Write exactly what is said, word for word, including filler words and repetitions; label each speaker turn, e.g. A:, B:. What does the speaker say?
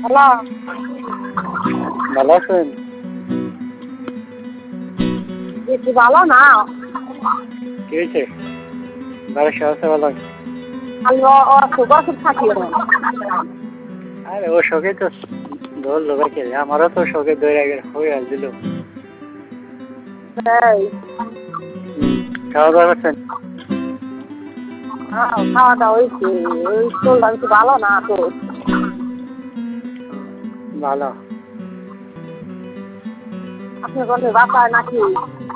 A: Hello.
B: ভালো আছেন?
A: বেশি ভালো না।
B: কি হয়েছে? বাড়ির সবাই আছে ভালো?
A: খালি অসুখ অসুখ থাকি এখন।
B: আরে ও শোকে তো ধরলো ভাই, আমারও তো শোকে ধরে হয়ে আসছিল।
A: এই
B: খাওয়া দাওয়া করছেন?
A: হ্যাঁ, খাওয়া দাওয়া হয়েছে। ওই শরীরটা বেশি ভালো না তো।
B: ভালো।
A: আপনি বলতে বাসায় নাকি?